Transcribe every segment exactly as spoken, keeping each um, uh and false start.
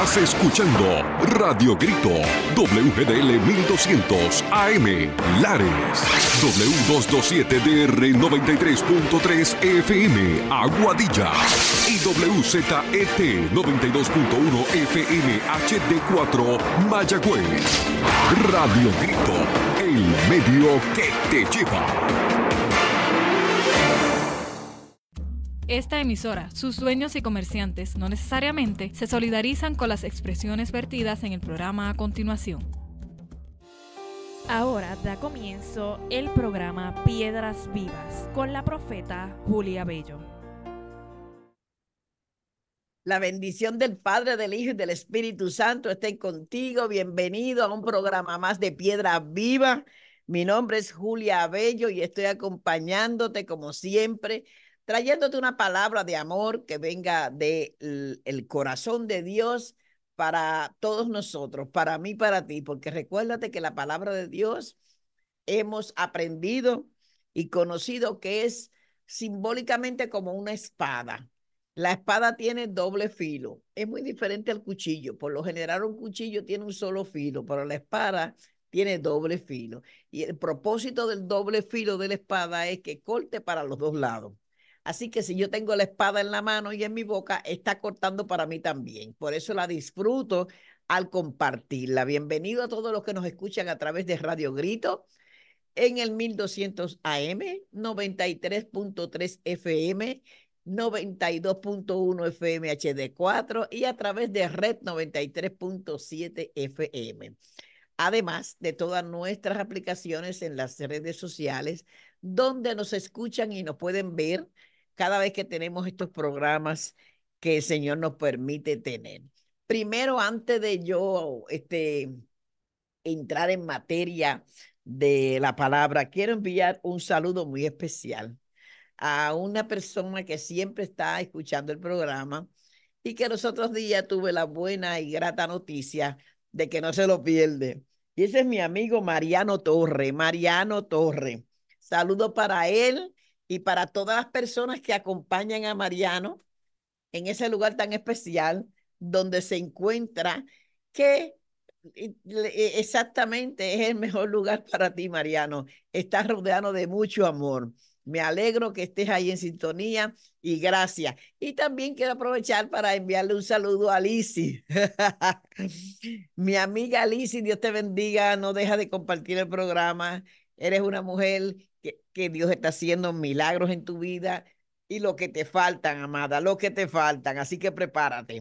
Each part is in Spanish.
Estás escuchando Radio Grito, W G D L mil doscientos A M, Lares, W doscientos veintisiete D R noventa y tres punto tres F M, Aguadilla, y W Z E T noventa y dos punto uno F M H D cuatro, Mayagüez. Radio Grito, el medio que te lleva. Esta emisora, sus dueños y comerciantes no necesariamente se solidarizan con las expresiones vertidas en el programa a continuación. Ahora da comienzo el programa Piedras Vivas con la profeta Julia Bello. La bendición del Padre, del Hijo y del Espíritu Santo esté contigo. Bienvenido a un programa más de Piedras Vivas. Mi nombre es Julia Bello y estoy acompañándote como siempre, trayéndote una palabra de amor que venga del el corazón de Dios para todos nosotros, para mí, para ti, porque recuérdate que la palabra de Dios hemos aprendido y conocido que es simbólicamente como una espada. La espada tiene doble filo, es muy diferente al cuchillo. Por lo general un cuchillo tiene un solo filo, pero la espada tiene doble filo. Y el propósito del doble filo de la espada es que corte para los dos lados. Así que si yo tengo la espada en la mano y en mi boca, está cortando para mí también. Por eso la disfruto al compartirla. Bienvenido a todos los que nos escuchan a través de Radio Grito en el mil doscientos A M, noventa y tres punto tres F M, noventa y dos punto uno F M H D cuatro y a través de Red noventa y tres punto siete F M. Además de todas nuestras aplicaciones en las redes sociales, donde nos escuchan y nos pueden ver cada vez que tenemos estos programas que el Señor nos permite tener. Primero, antes de yo este, entrar en materia de la palabra, quiero enviar un saludo muy especial a una persona que siempre está escuchando el programa y que los otros días tuve la buena y grata noticia de que no se lo pierde. Y ese es mi amigo Mariano Torre, Mariano Torre. Saludo para él y para todas las personas que acompañan a Mariano en ese lugar tan especial donde se encuentra, que exactamente es el mejor lugar para ti, Mariano. Estás rodeado de mucho amor. Me alegro que estés ahí en sintonía y gracias. Y también quiero aprovechar para enviarle un saludo a Lizzy. Mi amiga Lizzy, Dios te bendiga, no deja de compartir el programa. Eres una mujer que, que Dios está haciendo milagros en tu vida y lo que te faltan, amada, lo que te faltan. Así que prepárate.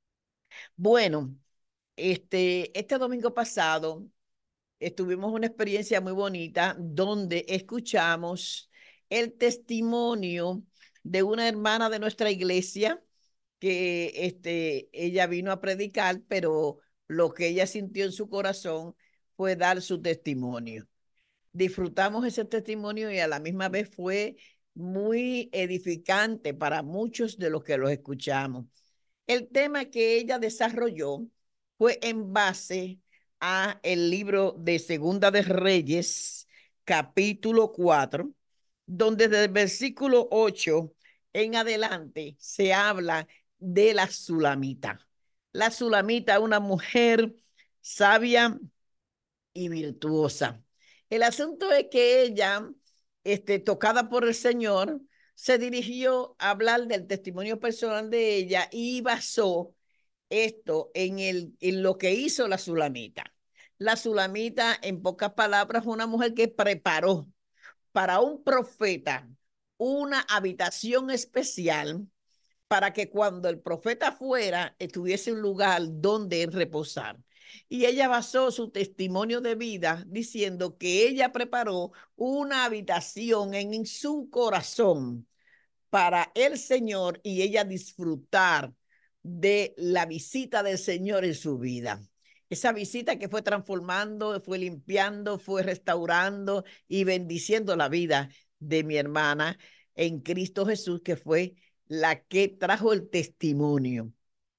Bueno, este, este domingo pasado estuvimos una experiencia muy bonita donde escuchamos el testimonio de una hermana de nuestra iglesia que este, ella vino a predicar, pero lo que ella sintió en su corazón fue dar su testimonio. Disfrutamos ese testimonio y a la misma vez fue muy edificante para muchos de los que los escuchamos. El tema que ella desarrolló fue en base a el libro de Segunda de Reyes, capítulo cuatro, donde desde el versículo ocho en adelante se habla de la Sulamita. La Sulamita, una mujer sabia y virtuosa. El asunto es que ella, este, tocada por el Señor, se dirigió a hablar del testimonio personal de ella y basó esto en, el, en lo que hizo la Sulamita. La Sulamita, en pocas palabras, fue una mujer que preparó para un profeta una habitación especial para que cuando el profeta fuera, estuviese un lugar donde él reposar. Y ella basó su testimonio de vida diciendo que ella preparó una habitación en su corazón para el Señor y ella disfrutar de la visita del Señor en su vida. Esa visita que fue transformando, fue limpiando, fue restaurando y bendiciendo la vida de mi hermana en Cristo Jesús, que fue la que trajo el testimonio.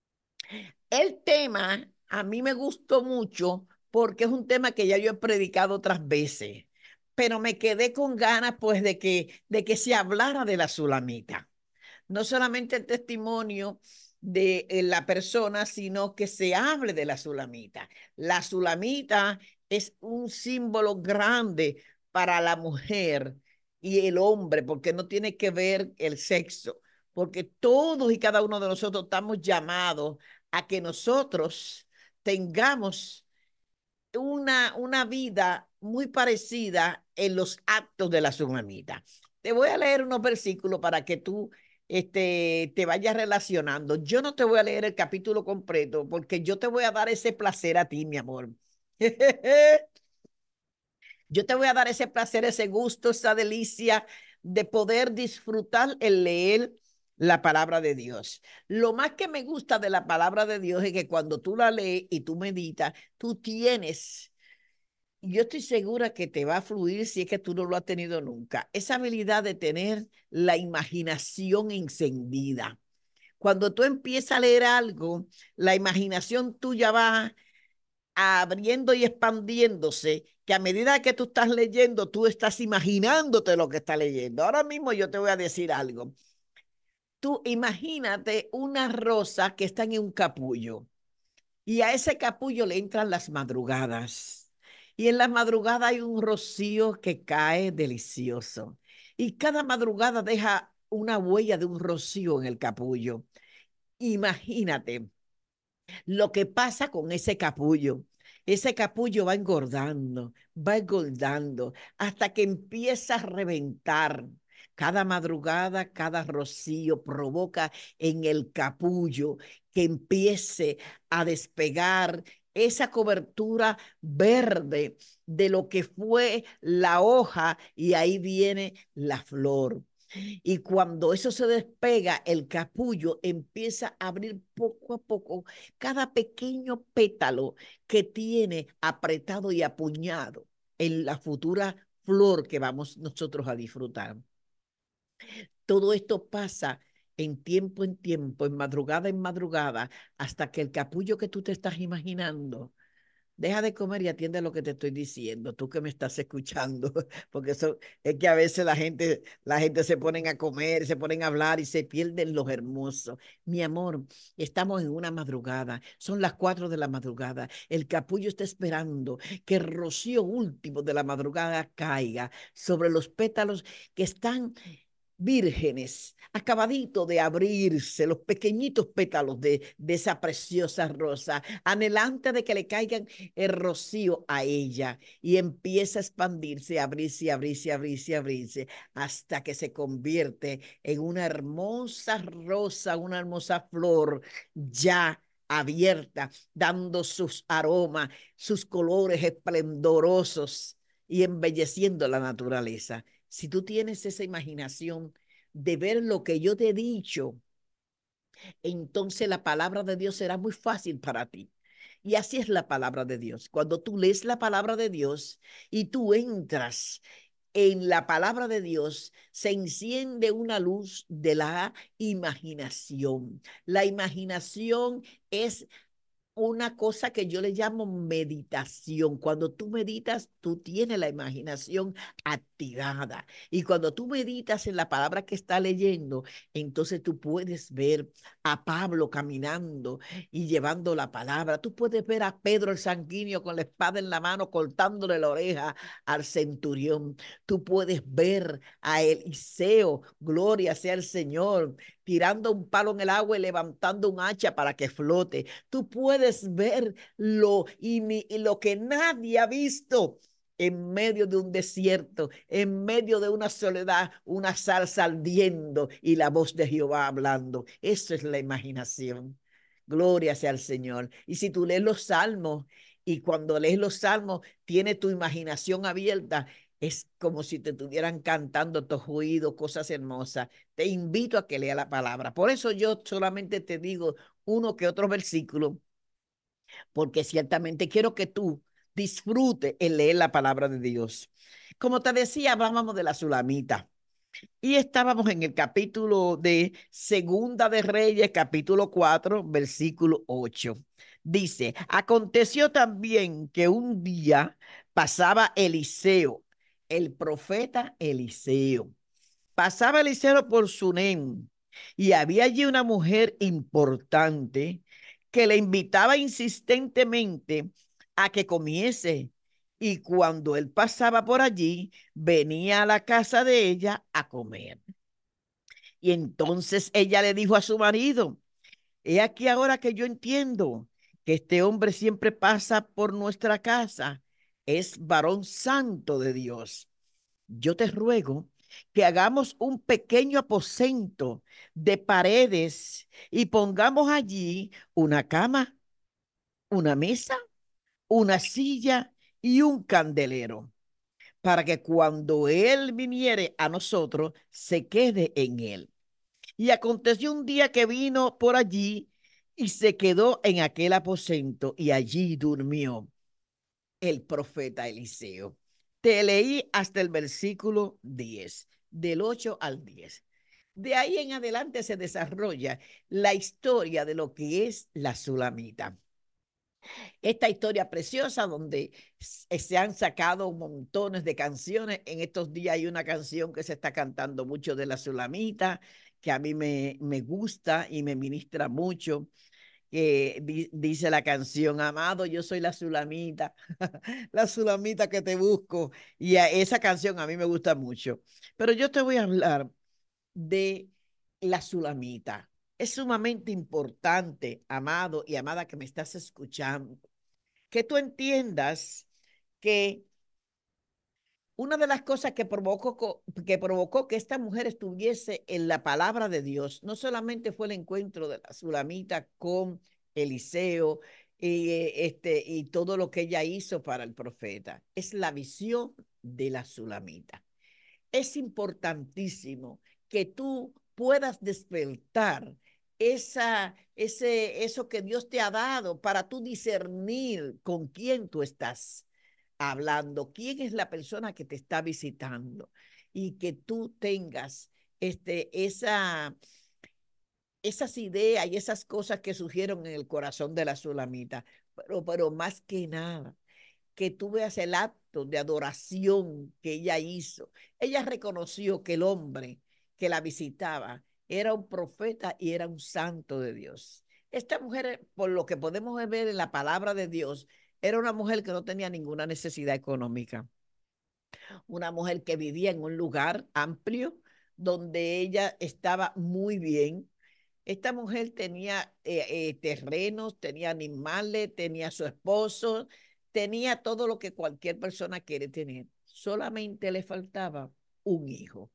El tema a mí me gustó mucho porque es un tema que ya yo he predicado otras veces, pero me quedé con ganas pues de que, de que se hablara de la Sulamita. No solamente el testimonio de eh, la persona, sino que se hable de la sulamita. La sulamita es un símbolo grande para la mujer y el hombre, porque no tiene que ver el sexo, porque todos y cada uno de nosotros estamos llamados a que nosotros tengamos una, una vida muy parecida en los actos de la tsunamita. Te voy a leer unos versículos para que tú este, te vayas relacionando. Yo no te voy a leer el capítulo completo porque yo te voy a dar ese placer a ti, mi amor. Yo te voy a dar ese placer, ese gusto, esa delicia de poder disfrutar el leer la palabra de Dios. Lo más que me gusta de la palabra de Dios es que cuando tú la lees y tú meditas, tú tienes, y yo estoy segura que te va a fluir si es que tú no lo has tenido nunca, esa habilidad de tener la imaginación encendida. Cuando tú empiezas a leer algo, la imaginación tuya va abriendo y expandiéndose, que a medida que tú estás leyendo, tú estás imaginándote lo que estás leyendo. Ahora mismo yo te voy a decir algo. Tú imagínate una rosa que está en un capullo y a ese capullo le entran las madrugadas. Y en las madrugadas hay un rocío que cae delicioso. Y cada madrugada deja una huella de un rocío en el capullo. Imagínate lo que pasa con ese capullo. Ese capullo va engordando, va engordando, hasta que empieza a reventar. Cada madrugada, cada rocío provoca en el capullo que empiece a despegar esa cobertura verde de lo que fue la hoja y ahí viene la flor. Y cuando eso se despega, el capullo empieza a abrir poco a poco cada pequeño pétalo que tiene apretado y apuñado en la futura flor que vamos nosotros a disfrutar. Todo esto pasa en tiempo en tiempo, en madrugada en madrugada, hasta que el capullo que tú te estás imaginando deja de comer y atiende lo que te estoy diciendo, tú que me estás escuchando, porque eso es que a veces la gente, la gente se ponen a comer, se ponen a hablar y se pierden los hermosos. Mi amor, estamos en una madrugada, son las cuatro de la madrugada, el capullo está esperando que el rocío último de la madrugada caiga sobre los pétalos que están vírgenes, acabadito de abrirse, los pequeñitos pétalos de, de esa preciosa rosa, anhelante de que le caigan el rocío a ella y empieza a expandirse, abrirse, abrirse, abrirse, abrirse, hasta que se convierte en una hermosa rosa, una hermosa flor ya abierta, dando sus aromas, sus colores esplendorosos y embelleciendo la naturaleza. Si tú tienes esa imaginación de ver lo que yo te he dicho, entonces la palabra de Dios será muy fácil para ti. Y así es la palabra de Dios. Cuando tú lees la palabra de Dios y tú entras en la palabra de Dios, se enciende una luz de la imaginación. La imaginación es una cosa que yo le llamo meditación. Cuando tú meditas, tú tienes la imaginación activada. Y cuando tú meditas en la palabra que está leyendo, entonces tú puedes ver a Pablo caminando y llevando la palabra. Tú puedes ver a Pedro el sanguíneo con la espada en la mano cortándole la oreja al centurión. Tú puedes ver a Eliseo, gloria sea el Señor, tirando un palo en el agua y levantando un hacha para que flote. Tú puedes ver lo, y, ni, y lo que nadie ha visto en medio de un desierto, en medio de una soledad, una salsa ardiendo y la voz de Jehová hablando. Eso es la imaginación. Gloria sea al Señor. Y si tú lees los salmos y cuando lees los salmos tienes tu imaginación abierta, es como si te estuvieran cantando tus oídos cosas hermosas. Te invito a que lea la palabra. Por eso yo solamente te digo uno que otro versículo, porque ciertamente quiero que tú disfrutes el leer la palabra de Dios. Como te decía, hablábamos de la Sulamita. Y estábamos en el capítulo de Segunda de Reyes, capítulo cuatro, versículo ocho. Dice, aconteció también que un día pasaba Eliseo, el profeta Eliseo. Pasaba Eliseo por Sunem Y había allí una mujer importante que le invitaba insistentemente a que comiese. Y cuando él pasaba por allí, venía a la casa de ella a comer. Y entonces ella le dijo a su marido: he aquí ahora que yo entiendo que este hombre siempre pasa por nuestra casa, es varón santo de Dios. Yo te ruego que hagamos un pequeño aposento de paredes y pongamos allí una cama, una mesa, una silla y un candelero, para que cuando él viniere a nosotros, se quede en él. Y aconteció un día que vino por allí y se quedó en aquel aposento y allí durmió el profeta Eliseo. Te leí hasta el versículo diez, del ocho al diez. De ahí en adelante se desarrolla la historia de lo que es la Sulamita. Esta historia preciosa donde se han sacado montones de canciones. En estos días hay una canción que se está cantando mucho de la Sulamita, que a mí me, me gusta y me ministra mucho. Que di, dice la canción: amado, yo soy la Sulamita, la Sulamita que te busco. Y a esa canción a mí me gusta mucho. Pero yo te voy a hablar de la Sulamita. Es sumamente importante, amado y amada que me estás escuchando, que tú entiendas que una de las cosas que provocó, que provocó que esta mujer estuviese en la palabra de Dios, no solamente fue el encuentro de la Sulamita con Eliseo y, este, y todo lo que ella hizo para el profeta, es la visión de la Sulamita. Es importantísimo que tú puedas despertar esa, ese, eso que Dios te ha dado para tú discernir con quién tú estás hablando, quién es la persona que te está visitando, y que tú tengas este, esa, esas ideas y esas cosas que surgieron en el corazón de la Sulamita, pero, pero más que nada, que tú veas el acto de adoración que ella hizo. Ella reconoció que el hombre que la visitaba era un profeta y era un santo de Dios. Esta mujer, por lo que podemos ver en la palabra de Dios, era una mujer que no tenía ninguna necesidad económica. Una mujer que vivía en un lugar amplio donde ella estaba muy bien. Esta mujer tenía eh, eh, terrenos, tenía animales, tenía su esposo, tenía todo lo que cualquier persona quiere tener. Solamente le faltaba un hijo.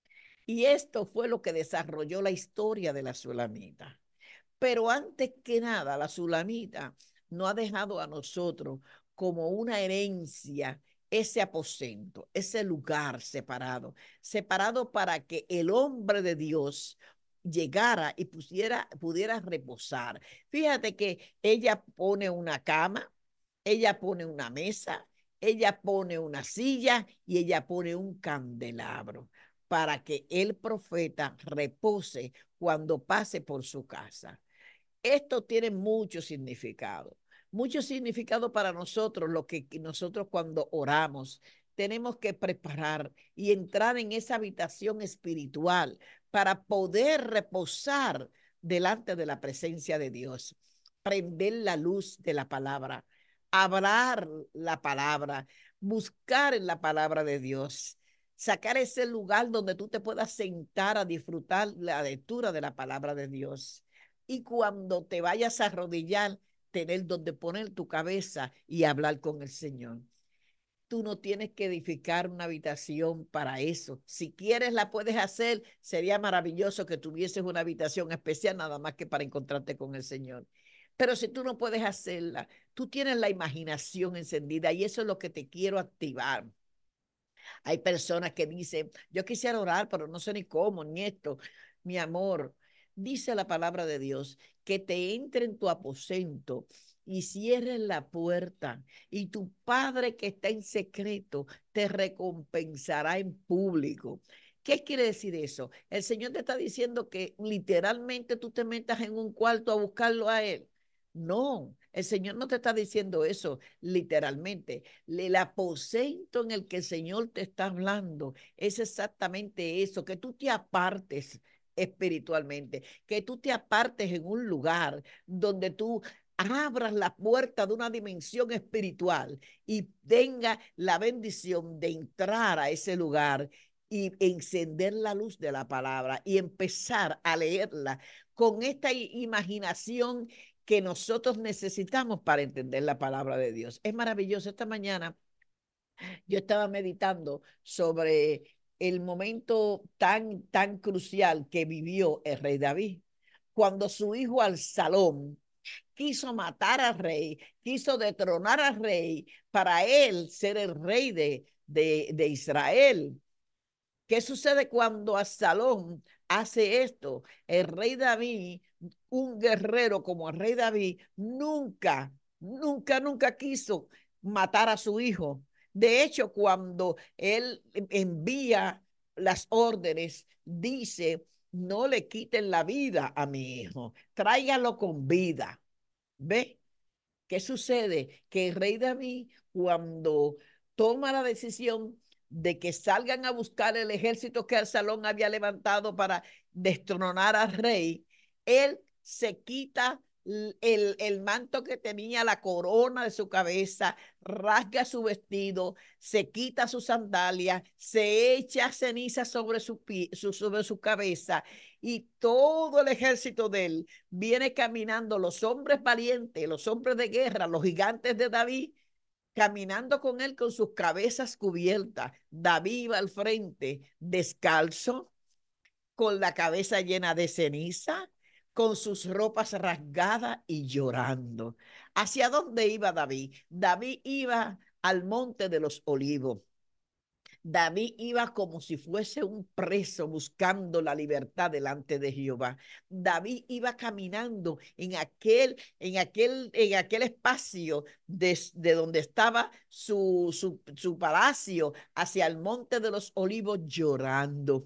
Y esto fue lo que desarrolló la historia de la Sulamita. Pero antes que nada, la Sulamita no ha dejado a nosotros como una herencia ese aposento, ese lugar separado, separado para que el hombre de Dios llegara y pusiera, pudiera reposar. Fíjate que ella pone una cama, ella pone una mesa, ella pone una silla y ella pone un candelabro para que el profeta repose cuando pase por su casa. Esto tiene mucho significado, mucho significado para nosotros, lo que nosotros cuando oramos tenemos que preparar y entrar en esa habitación espiritual para poder reposar delante de la presencia de Dios, prender la luz de la palabra, hablar la palabra, buscar en la palabra de Dios, sacar ese lugar donde tú te puedas sentar a disfrutar la lectura de la palabra de Dios. Y cuando te vayas a arrodillar, tener donde poner tu cabeza y hablar con el Señor. Tú no tienes que edificar una habitación para eso. Si quieres, la puedes hacer. Sería maravilloso que tuvieses una habitación especial nada más que para encontrarte con el Señor. Pero si tú no puedes hacerla, tú tienes la imaginación encendida y eso es lo que te quiero activar. Hay personas que dicen: yo quisiera orar, pero no sé ni cómo, ni esto. Mi amor, dice la palabra de Dios que te entre en tu aposento y cierres la puerta, y tu Padre que está en secreto te recompensará en público. ¿Qué quiere decir eso? El Señor te está diciendo que literalmente tú te metas en un cuarto a buscarlo a Él. No, el Señor no te está diciendo eso literalmente. El aposento en el que el Señor te está hablando es exactamente eso, que tú te apartes espiritualmente, que tú te apartes en un lugar donde tú abras la puerta de una dimensión espiritual y tenga la bendición de entrar a ese lugar y encender la luz de la palabra y empezar a leerla con esta imaginación que nosotros necesitamos para entender la palabra de Dios. Es maravilloso. Esta mañana yo estaba meditando sobre el momento tan, tan crucial que vivió el rey David, cuando su hijo Absalón quiso matar al rey, quiso detronar al rey para él ser el rey de, de, de Israel. ¿Qué sucede cuando Absalón hace esto? El rey David, un guerrero como el rey David, nunca, nunca, nunca quiso matar a su hijo. De hecho, cuando él envía las órdenes, dice, no le quiten la vida a mi hijo, tráigalo con vida. ¿Ve? ¿Qué sucede? Que el rey David, cuando toma la decisión de que salgan a buscar el ejército que Absalón había levantado para destronar al rey, él se quita el, el manto que tenía, la corona de su cabeza, rasga su vestido, se quita sus sandalias, se echa ceniza sobre su, su, sobre su cabeza y todo el ejército de él viene caminando, los hombres valientes, los hombres de guerra, los gigantes de David, caminando con él con sus cabezas cubiertas. David iba al frente, descalzo, con la cabeza llena de ceniza, con sus ropas rasgadas y llorando. ¿Hacia dónde iba David? David iba al monte de los olivos. David iba como si fuese un preso buscando la libertad delante de Jehová. David iba caminando en aquel, en aquel, en aquel espacio de, de donde estaba su, su, su palacio hacia el monte de los olivos llorando,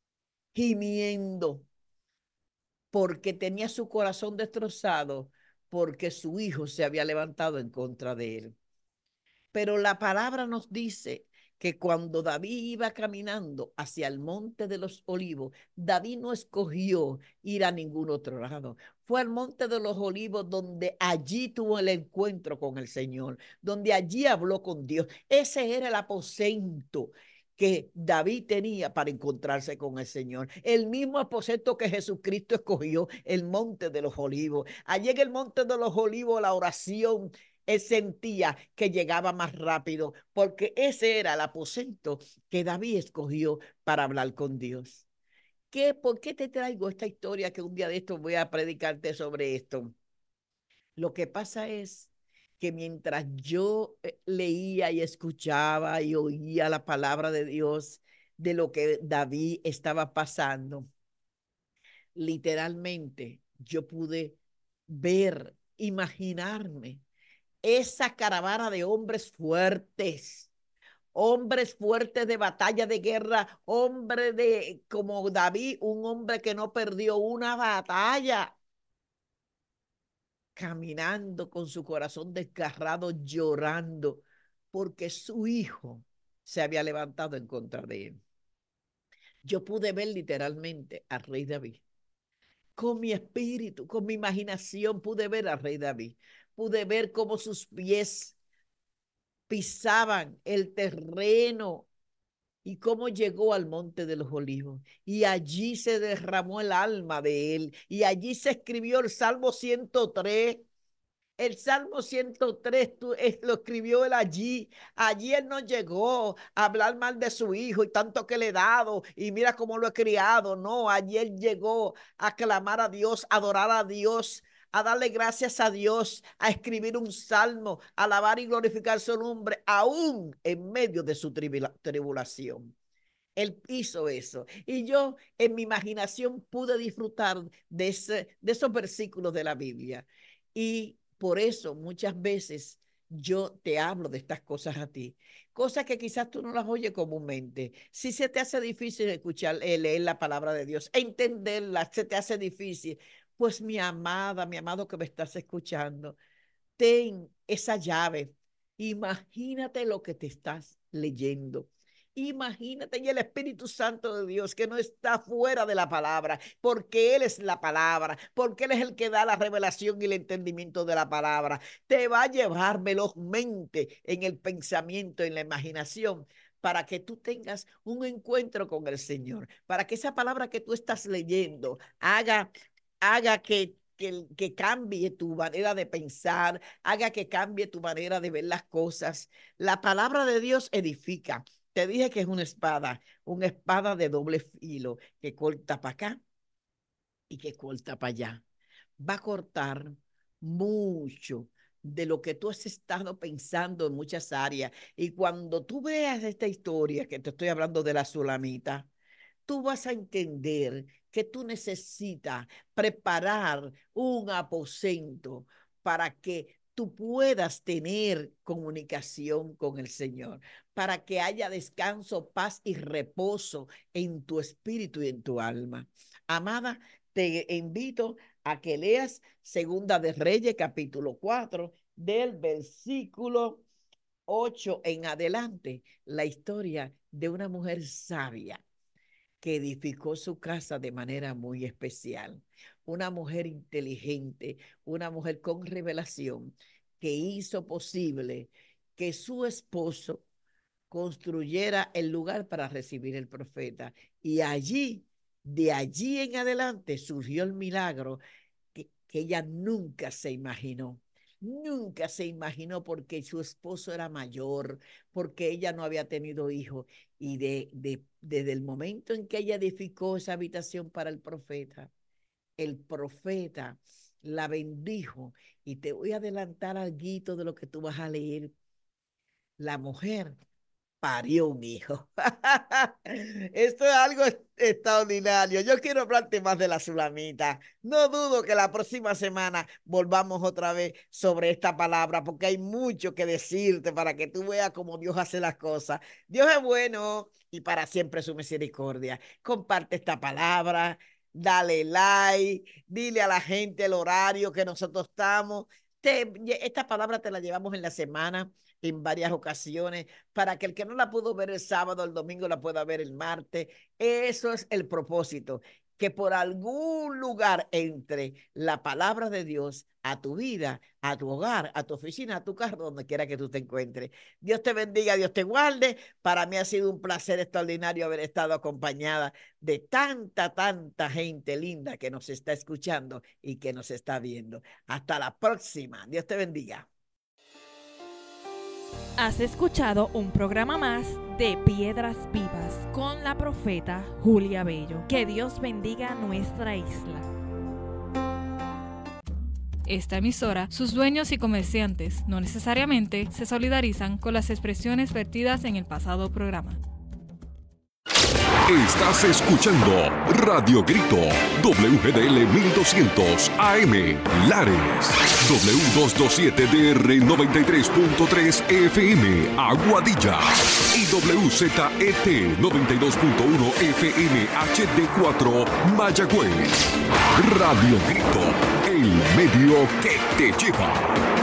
gimiendo, porque tenía su corazón destrozado, porque su hijo se había levantado en contra de él. Pero la palabra nos dice que cuando David iba caminando hacia el monte de los olivos, David no escogió ir a ningún otro lado. Fue al monte de los olivos donde allí tuvo el encuentro con el Señor, donde allí habló con Dios. Ese era el aposento que David tenía para encontrarse con el Señor. El mismo aposento que Jesucristo escogió, el monte de los olivos. Allí en el monte de los olivos la oración, él sentía que llegaba más rápido, porque ese era el aposento que David escogió para hablar con Dios. ¿Qué, ¿Por qué te traigo esta historia que un día de esto voy a predicarte sobre esto? Lo que pasa es que mientras yo leía y escuchaba y oía la palabra de Dios de lo que David estaba pasando, literalmente yo pude ver, imaginarme esa caravana de hombres fuertes, hombres fuertes de batalla, de guerra, hombre de como David, un hombre que no perdió una batalla, caminando con su corazón desgarrado, llorando, porque su hijo se había levantado en contra de él. Yo pude ver literalmente al rey David. Con mi espíritu, con mi imaginación, pude ver al rey David. Pude ver cómo sus pies pisaban el terreno y cómo llegó al monte de los olivos. Y allí se derramó el alma de él. Y allí se escribió el Salmo ciento tres. El Salmo ciento tres tú, es, lo escribió él allí. Allí él no llegó a hablar mal de su hijo y tanto que le he dado y mira cómo lo he criado. No, allí él llegó a clamar a Dios, a adorar a Dios, a darle gracias a Dios, a escribir un salmo, a alabar y glorificar su nombre, aún en medio de su tribula, tribulación. Él hizo eso. Y yo en mi imaginación pude disfrutar de, ese, de esos versículos de la Biblia. Y por eso muchas veces yo te hablo de estas cosas a ti, cosas que quizás tú no las oyes comúnmente. Si se te hace difícil escuchar, eh, leer la palabra de Dios, entenderla, se te hace difícil, pues mi amada, mi amado que me estás escuchando, ten esa llave. Imagínate lo que te estás leyendo. Imagínate, y el Espíritu Santo de Dios que no está fuera de la palabra, porque Él es la palabra, porque Él es el que da la revelación y el entendimiento de la palabra. Te va a llevar velozmente en el pensamiento, en la imaginación, para que tú tengas un encuentro con el Señor, para que esa palabra que tú estás leyendo haga, haga que, que, que cambie tu manera de pensar, haga que cambie tu manera de ver las cosas. La palabra de Dios edifica. Te dije que es una espada, una espada de doble filo que corta para acá y que corta para allá. Va a cortar mucho de lo que tú has estado pensando en muchas áreas. Y cuando tú veas esta historia, que te estoy hablando de la Sulamita, tú vas a entender que tú necesitas preparar un aposento para que tú puedas tener comunicación con el Señor, para que haya descanso, paz y reposo en tu espíritu y en tu alma. Amada, te invito a que leas Segunda de Reyes, capítulo cuatro, del versículo ocho en adelante, la historia de una mujer sabia que edificó su casa de manera muy especial. Una mujer inteligente, una mujer con revelación, que hizo posible que su esposo construyera el lugar para recibir el profeta. Y allí, de allí en adelante, surgió el milagro que, que ella nunca se imaginó. Nunca se imaginó, porque su esposo era mayor, porque ella no había tenido hijos. Y de, de, desde el momento en que ella edificó esa habitación para el profeta, el profeta la bendijo. Y te voy a adelantar algo de lo que tú vas a leer. La mujer parió un hijo. Esto es algo extraordinario. Yo quiero hablarte más de la Sulamita. No dudo que la próxima semana volvamos otra vez sobre esta palabra, porque hay mucho que decirte para que tú veas cómo Dios hace las cosas. Dios es bueno y para siempre su misericordia. Comparte esta palabra, dale like, dile a la gente el horario que nosotros estamos. Te, esta palabra te la llevamos en la semana en varias ocasiones, para que el que no la pudo ver el sábado, el domingo, la pueda ver el martes. Eso es el propósito, que por algún lugar entre la palabra de Dios a tu vida, a tu hogar, a tu oficina, a tu carro, donde quiera que tú te encuentres. Dios te bendiga, Dios te guarde. Para mí ha sido un placer extraordinario haber estado acompañada de tanta, tanta gente linda que nos está escuchando y que nos está viendo. Hasta la próxima. Dios te bendiga. Has escuchado un programa más de Piedras Vivas con la profeta Julia Bello. Que Dios bendiga nuestra isla. Esta emisora, sus dueños y comerciantes no necesariamente se solidarizan con las expresiones vertidas en el pasado programa. Estás escuchando Radio Grito, W G D L mil doscientos A M, Lares, W doscientos veintisiete D R noventa y tres punto tres F M, Aguadilla, y W Z E T noventa y dos punto uno F M H D cuatro, Mayagüez. Radio Grito, el medio que te lleva.